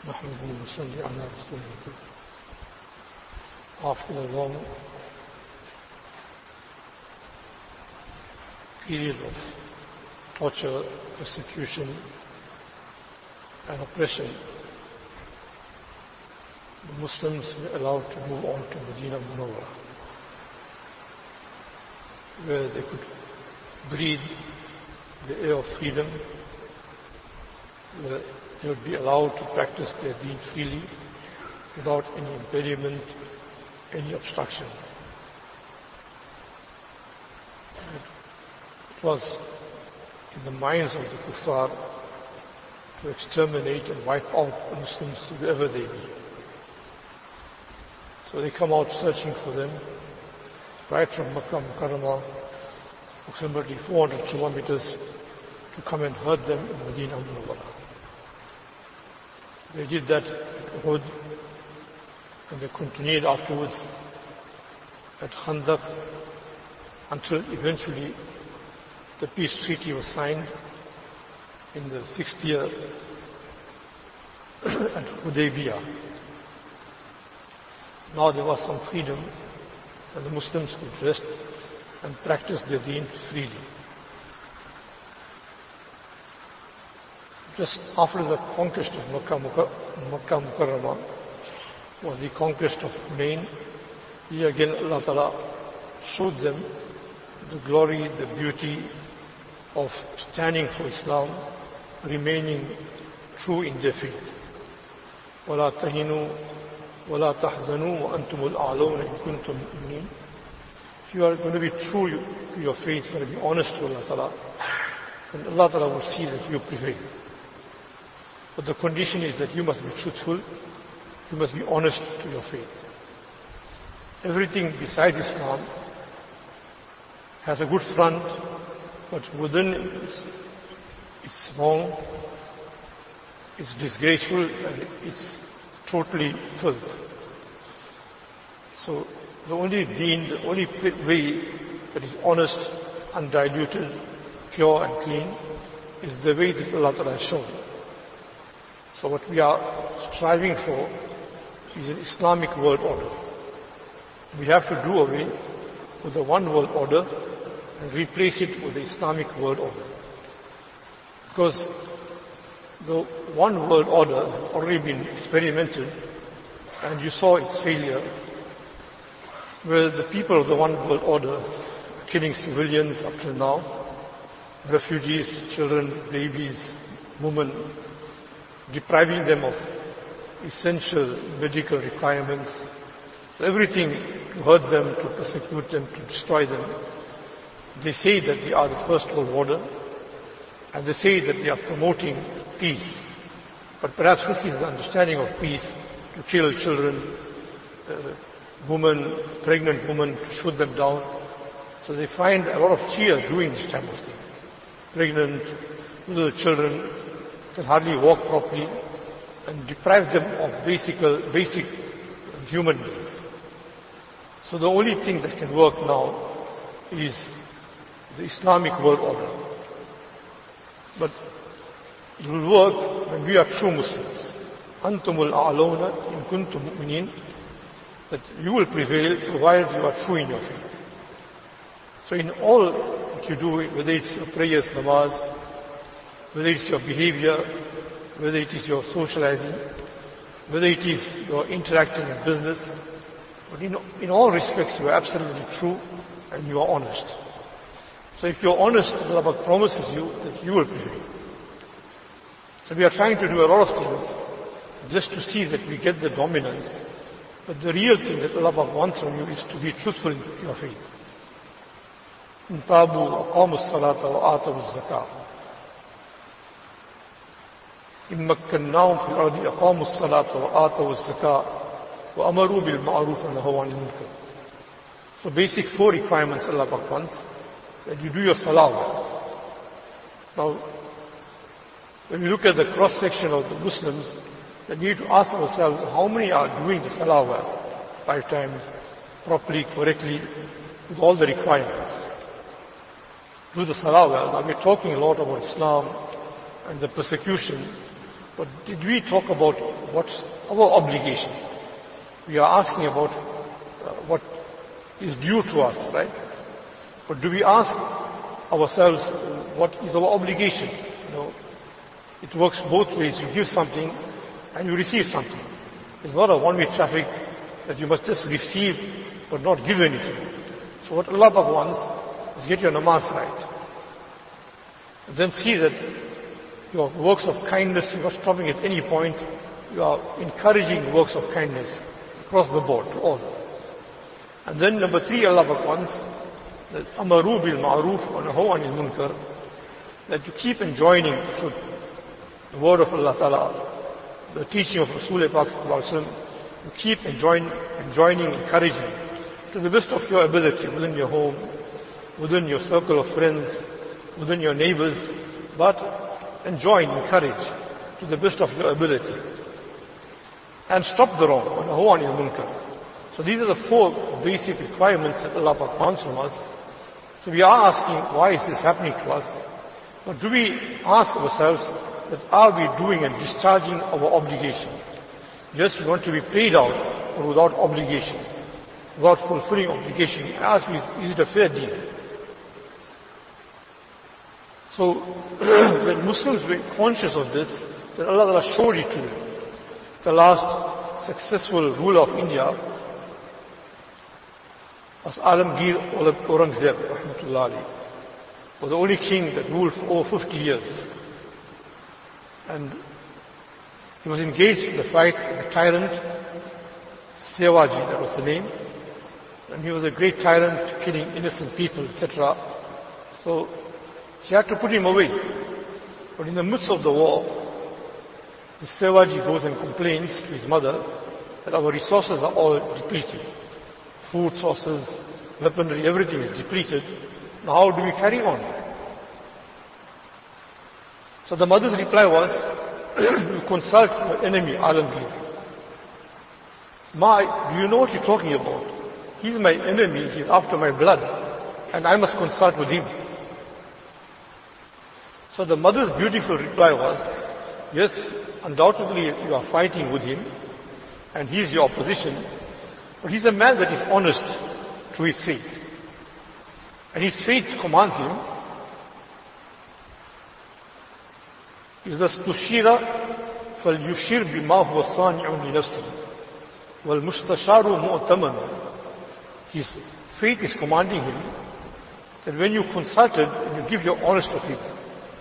نحمده ونصلي على رسوله الكريم. After a long period of torture, persecution and oppression, the Muslims were allowed to move on to Medina Munawwara, where they could breathe the air of freedom, where they would be allowed to practice their deen freely without any impediment, any obstruction. It was in the minds of the kuffar to exterminate and wipe out the Muslims wherever they be. So they come out searching for them right from Makkah Mukarramah, approximately 400 kilometers, to come and hurt them in Medina Munawwara. They did that at Uhud, and they continued afterwards at Khandaq until eventually the peace treaty was signed in the 6th year at Hudaybiyah. Now there was some freedom and the Muslims could rest and practice their deen freely. Just after the conquest of Makkah Mukarramah was the conquest of Hunain, here again Allah Ta'ala showed them the glory, the beauty of standing for Islam, remaining true in their faith. وَلَا تَهِنُوا وَلَا تَحْزَنُوا وَأَنْتُمُ الْأَعْلَوْنَ إِن كُنتُم مُؤْمِنِينَ. If you are going to be true to your faith, you are going to be honest to Allah Ta'ala, then Allah Ta'ala will see that you prevail. But the condition is that you must be truthful, you must be honest to your faith. Everything besides Islam has a good front, but within it's wrong, it's disgraceful, and it's totally filth. So the only deen, the only way that is honest, undiluted, pure and clean is the way that Allah Ta'ala has shown. So what we are striving for is an Islamic world order. We have to do away with the one world order and replace it with the Islamic world order. Because the one world order has already been experimented and you saw its failure, where the people of the one world order are killing civilians up till now, refugees, children, babies, women, depriving them of essential medical requirements, everything to hurt them, to persecute them, to destroy them. They say that they are the first world order, and they say that they are promoting peace. But perhaps this is the understanding of peace, to kill children, women, pregnant women, to shoot them down. So they find a lot of cheer doing this type of things. Pregnant, little children can hardly walk properly, and deprive them of basic human needs. So the only thing that can work now is the Islamic world order. But it will work when we are true Muslims. Antumul a'lawna in kuntum mu'minin, that you will prevail provided you are true in your faith. So in all that you do, whether it's your prayers, namaz, whether it's your behavior, whether it is your socializing, whether it is your interacting in business, but in all respects you are absolutely true and you are honest. So if you are honest, Allah promises you that you will prevail. So we are trying to do a lot of things just to see that we get the dominance, but the real thing that Allah wants from you is to be truthful in your faith. إن تابوا وأقاموا الصلاة وآتوا الزكاة إن مكناهم في الأرض أقاموا الصلاة وآتوا الزكاة وأمروا بالمعروف ونهوا عن المنكر. So basic 4 requirements Allah wants, that you do your salah. Now, when we look at the cross section of the Muslims, then we need to ask ourselves how many are doing the salah well, 5 times, properly, correctly, with all the requirements. Do the salah well. Now we're talking a lot about Islam and the persecution, But did we talk about what's our obligation? We are asking about what is due to us, right? But do we ask ourselves what is our obligation? It works both ways. You give something and you receive something. It's not a one-way traffic that you must just receive but not give anything. So what Allah wants is get your namaz right. And then see that your works of kindness, you're not stopping at any point. You are encouraging works of kindness across the board to all. And then number 3, Allah wants that amaru bil ma'ruf wa nahu anil munkar, that you keep enjoining the truth, the word of Allah Ta'ala, the teaching of Rasulullah Pak Sallallahu Alaihi Wasallam. You keep enjoining, encouraging to the best of your ability within your home, within your circle of friends, within your neighbors, but enjoin, encourage to the best of your ability. And stop the wrong, wa nahu anil munkar. So these are the 4 basic requirements that Allah Pak wants from us. So we are asking, why is this happening to us? But do we ask ourselves that are we doing and discharging our obligation? Yes, we want to be paid out, but without obligations, without fulfilling obligation. I ask you, is it a fair deal? So when Muslims were conscious of this, then Allah showed it to them. The last successful ruler of India was Alamgir Aurangzeb, rahmatullah alayhi, was the only king that ruled for over 50 years. And he was engaged in the fight with the tyrant, Sewaji, that was the name. And he was a great tyrant, killing innocent people, etc. So he had to put him away. But in the midst of the war, the Sewaji goes and complains to his mother that our resources are all depleted. Food sources, weaponry, everything is depleted. Now how do we carry on? So the mother's reply was, you consult your enemy, Alamgir. Ma, do you know what you're talking about? He's my enemy, he's after my blood, and I must consult with him. So the mother's beautiful reply was, yes, undoubtedly you are fighting with him, and he is your opposition, but he's a man that is honest to his faith. And his faith commands him, إذا استشير فليشير بما هو صانع لنفسه والمستشار مؤتمن. His faith is commanding him that when you consulted, you give your honest opinion,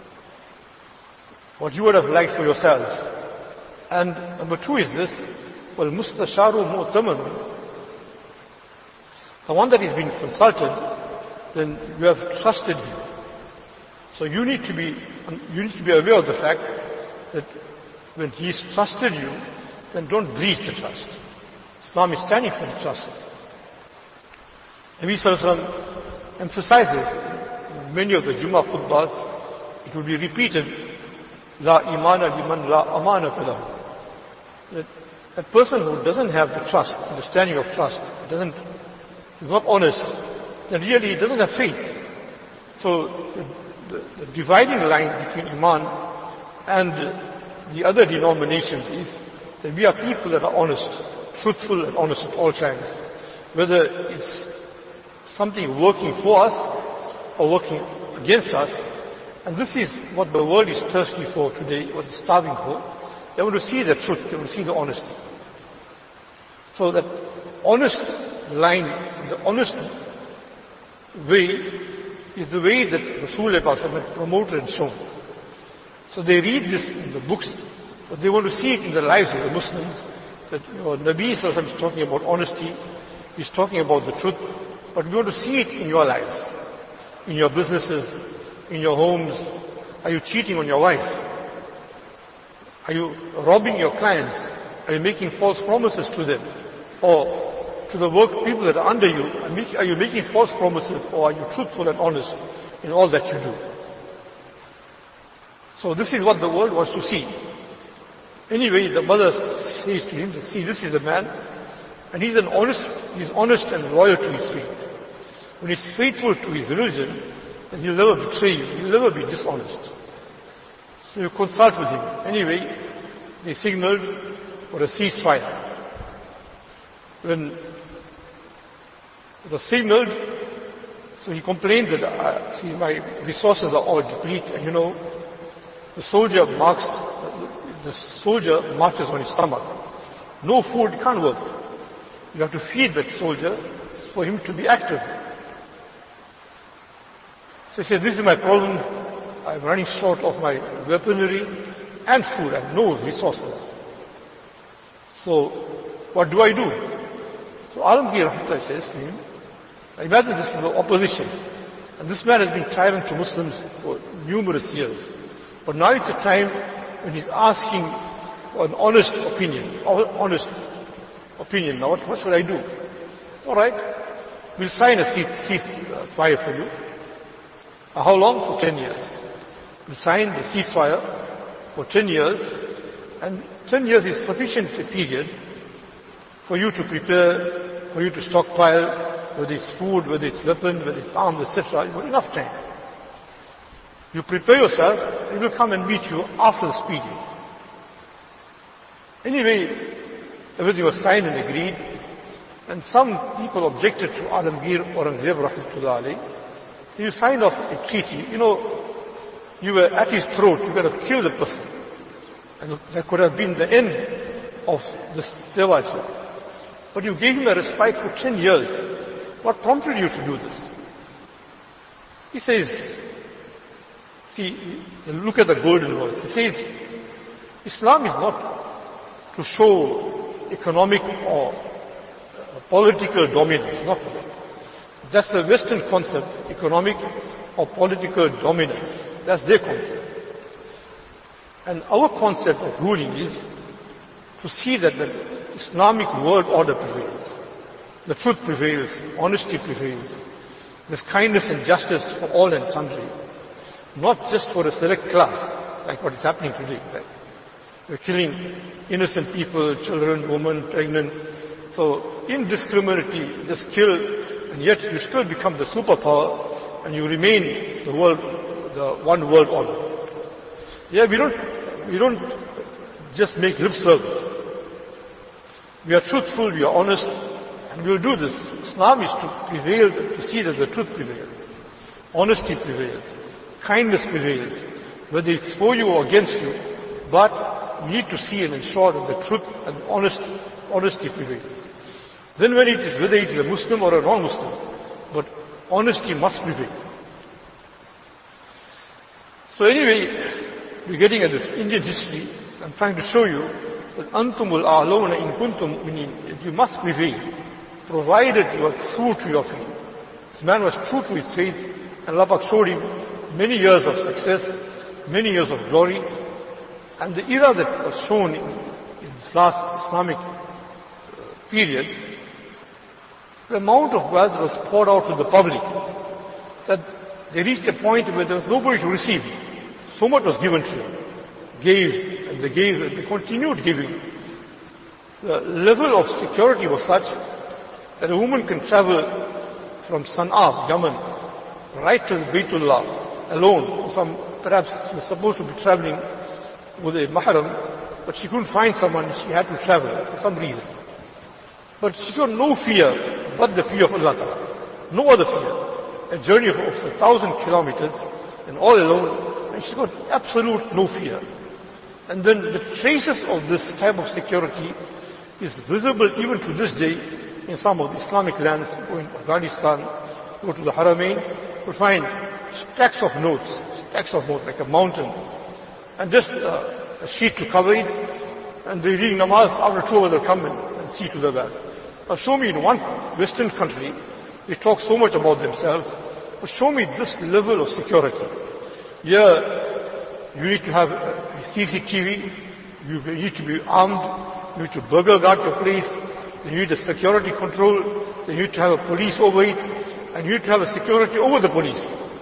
what you would have liked for yourself. And number 2 is this, وَالْمُسْتَشَارُ مُؤْتَمَنٌ. The one that is being consulted, then you have trusted him. So you need to be aware of the fact that when he's trusted you, then don't breach the trust. Islam is standing for the trust. Nabi Sallallahu Alaihi Wasallam emphasizes in many of the Jummah khutbahs, it will be repeated, La imana liman la amanata lahu. That a person who doesn't have the trust, understanding of trust, is not honest, then really he doesn't have faith. So the dividing line between Iman and the other denominations is that we are people that are honest, truthful and honest at all times. Whether it's something working for us or working against us. And this is what the world is thirsty for today, what it's starving for. They want to see the truth, they want to see the honesty. So that honest line, the honest way is the way that Rasulullah had promoted and shown. So they read this in the books, but they want to see it in the lives of the Muslims. That Nabi Sallallahu Alaihi Wasallam is talking about honesty, he's talking about the truth, but we want to see it in your lives, in your businesses, in your homes. Are you cheating on your wife? Are you robbing your clients? Are you making false promises to them? Or to the work people that are under you? Are you making false promises, or are you truthful and honest in all that you do? So this is what the world wants to see. Anyway, the mother says to him, see, this is a man, and he's honest and loyal to his faith. When he's faithful to his religion, then he'll never betray you, he'll never be dishonest. So you consult with him. Anyway, they signaled for a ceasefire. When it was signaled, so he complained that, see, my resources are all depleted, and the soldier marches on his stomach. No food can't work. You have to feed that soldier for him to be active. So he said, this is my problem. I'm running short of my weaponry and food. I have no resources. So what do I do? So Alamgir Rahmatullah says to him, imagine this is the opposition. And this man has been tyrant to Muslims for numerous years. But now it's a time when he's asking for an honest opinion. Now what should I do? All right, we'll sign a ceasefire for you. How long? For 10 years. We'll sign the ceasefire for 10 years. And 10 years is sufficient period for you to prepare, for you to stockpile, whether it's food, whether it's weapons, whether it's arms, etc. You've got enough time. You prepare yourself, he will come and meet you after this period. Anyway, everything was signed and agreed, and some people objected to Alamgir Aurangzeb Rahmatullah alayhi. You signed off a treaty, you were at his throat, you could have killed the person. And that could have been the end of the Seva. But you gave him a respite for 10 years. What prompted you to do this? He says, see, look at the golden words. He says, Islam is not to show economic or political dominance, not that. That's the Western concept, economic or political dominance. That's their concept. And our concept of ruling is to see that the Islamic world order prevails. The truth prevails, honesty prevails. There's kindness and justice for all and sundry. Not just for a select class, like what is happening today. Right? We're killing innocent people, children, women, pregnant. So indiscriminately, just kill, and yet you still become the superpower, and you remain the one world order. Yeah, we don't just make lip service. We are truthful, we are honest, and we will do this. Islam is to prevail, to see that the truth prevails. Honesty prevails. Kindness prevails. Whether it's for you or against you, but we need to see and ensure that the truth and honesty prevails. Then whether it is a Muslim or a non-Muslim, but honesty must prevail. So anyway, we're getting at this Indian history. I'm trying to show you that antumul a'lawna in kuntum mu'minin, you must prevail, provided you are true to your faith. This man was true to his faith, and Allah Pak showed him many years of success, many years of glory. And the era that was shown in this last Islamic period, the amount of wealth that was poured out to the public, that they reached a point where there was nobody to receive. So much was given to them. They gave, and they continued giving. The level of security was such that a woman can travel from Sana'a, Yemen, right to Baytullah alone. Perhaps she was supposed to be traveling with a mahram, but she couldn't find someone, she had to travel for some reason. But she got no fear but the fear of Allah Ta'ala. No other fear. A journey of 1,000 kilometers and all alone, and she got absolute no fear. And then the traces of this type of security is visible even to this day in some of the Islamic lands. Go in Afghanistan, go to the Haramain, you find stacks of notes like a mountain, and just a sheet to cover it, and they read namaz, after 2 hours they'll come and see to the back. Now show me in one Western country, they talk so much about themselves, but show me this level of security. Here, you need to have CCTV, you need to be armed, you need to burglar guard your place, you need a security control, you need to have a police over it, and you need to have a security over the police.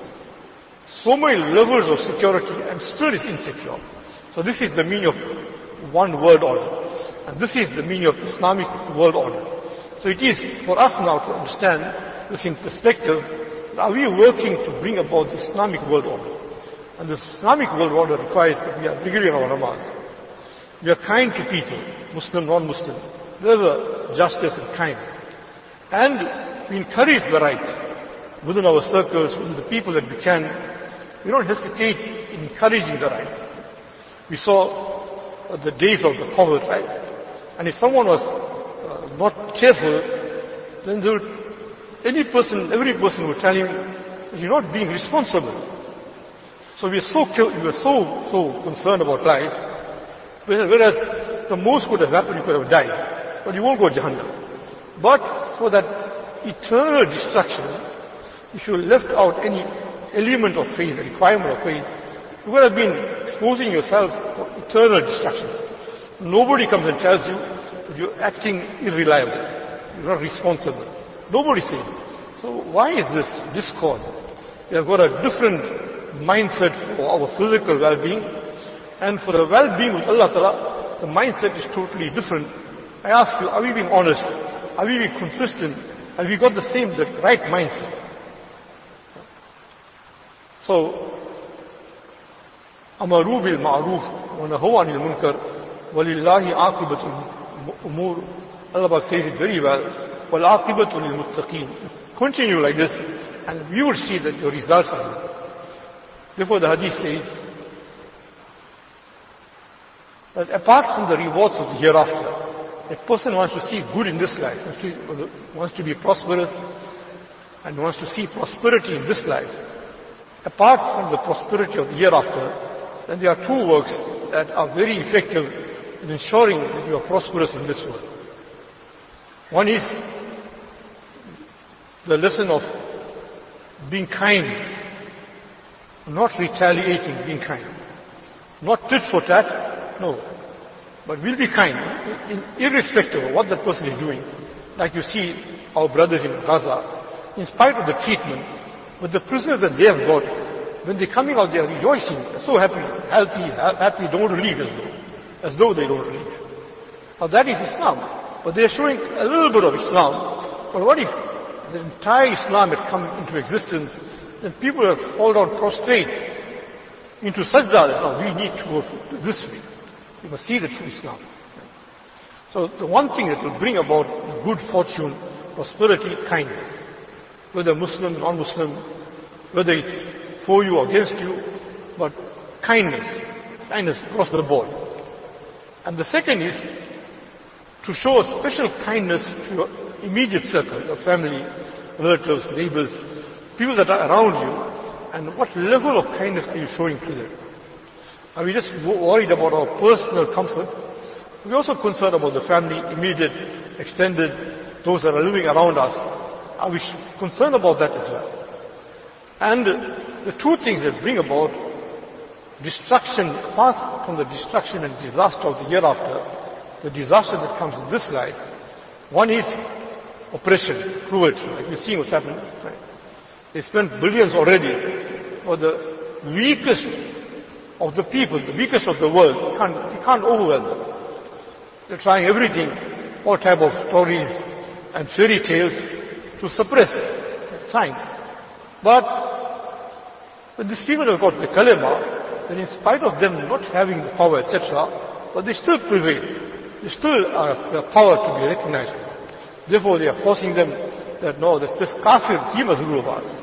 So many levels of security, and still is insecure. So this is the meaning of one world order. And this is the meaning of Islamic world order. So it is for us now to understand this in perspective. Are we working to bring about the Islamic world order? And this Islamic world order requires that we are regular our namaz. We are kind to people, Muslim, non-Muslim. Wherever justice and kind. And we encourage the right within our circles, within the people that we can. We don't hesitate in encouraging the right. We saw the days of the Prophet, right? And if someone was not careful, then every person would tell him that you're not being responsible. So we were so concerned about life, whereas the most could have happened, you could have died, but you won't go to Jahannam. But for that eternal destruction, if you left out any element of faith, a requirement of faith, you would have been exposing yourself for eternal destruction. Nobody comes and tells you that you're acting irreliable, you're not responsible. Nobody says. So why is this discord? We have got a different mindset for our physical well-being, and for the well-being with Allah Ta'ala, the mindset is totally different. I ask you, are we being honest? Are we being consistent? Have we got the right mindset? So, Amaru bil ma'ruf wa nahaw anil munkar walillahi aqibatul umur. Allah says it very well. Wal aqibatu lil muttaqin. Continue like this, and you will see that your results are good. Therefore, the hadith says that apart from the rewards of the hereafter, a person wants to see good in this life, wants to be prosperous, and wants to see prosperity in this life. Apart from the prosperity of the hereafter, then there are two works that are very effective in ensuring that you are prosperous in this world. One is the lesson of being kind, not retaliating, being kind. Not tit for tat, no. But we'll be kind, irrespective of what that person is doing. Like you see our brothers in Gaza, in spite of the treatment, but the prisoners that they have got, when they're coming out, they are rejoicing, they're so happy, healthy, don't want to leave as though they don't want to leave. Now that is Islam. But they're showing a little bit of Islam. But what if the entire Islam had come into existence, then people have fallen down prostrate into sajda that now we need to go this way. We must see the true Islam. So the one thing that will bring about good fortune, prosperity, kindness. Whether Muslim, non-Muslim, whether it's for you or against you, but kindness across the board. And the second is to show a special kindness to your immediate circle, your family, relatives, neighbors, people that are around you, and what level of kindness are you showing to them? Are we just worried about our personal comfort? We're also concerned about the family, immediate, extended, those that are living around us. Are we concerned about that as well? And the two things that bring about destruction, apart from the destruction and disaster of the hereafter, the disaster that comes in this life, one is oppression, cruelty, like we're seeing what's happening. Right? They spent billions already for the weakest of the people, the weakest of the world. You can't overwhelm them. They're trying everything, all type of stories and fairy tales to suppress that sign. But when these people have got the kalima, then in spite of them not having the power, etc., but they still prevail. They still have power to be recognized. Therefore, they are forcing them that no, this kafir, he must rule over us.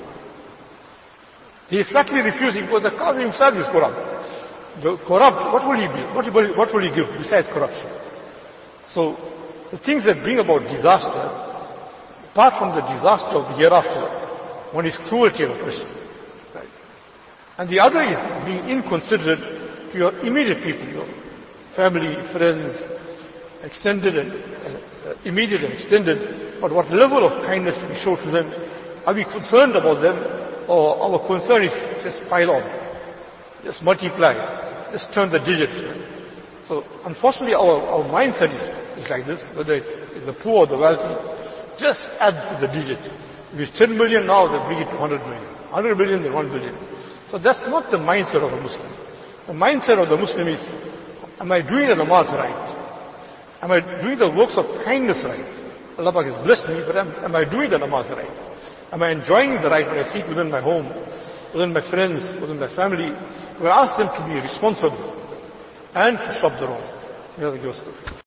He is flatly refusing because the kafir himself is corrupt. The corrupt, what will he be? What will he give besides corruption? So, the things that bring about disaster, apart from the disaster of the hereafter, one is cruelty and oppression. Right? And the other is being inconsiderate to your immediate people, your family, friends, extended and immediate and extended. But what level of kindness we show to them? Are we concerned about them? Or our concern is just pile on, just multiply, just turn the digit. So unfortunately our mindset is like this, whether it's the poor or the wealthy, just add to the digit. If it's 10 million now, they bring it to 100 million. 100 million, then 1 billion. So that's not the mindset of a Muslim. The mindset of the Muslim is, am I doing the namaz right? Am I doing the works of kindness right? Allah Pak has blessed me, but am I doing the namaz right? Am I enjoying the right when I sit within my home, within my friends, within my family? We ask them to be responsible and to stop the wrong. May Allah give us tawfiq.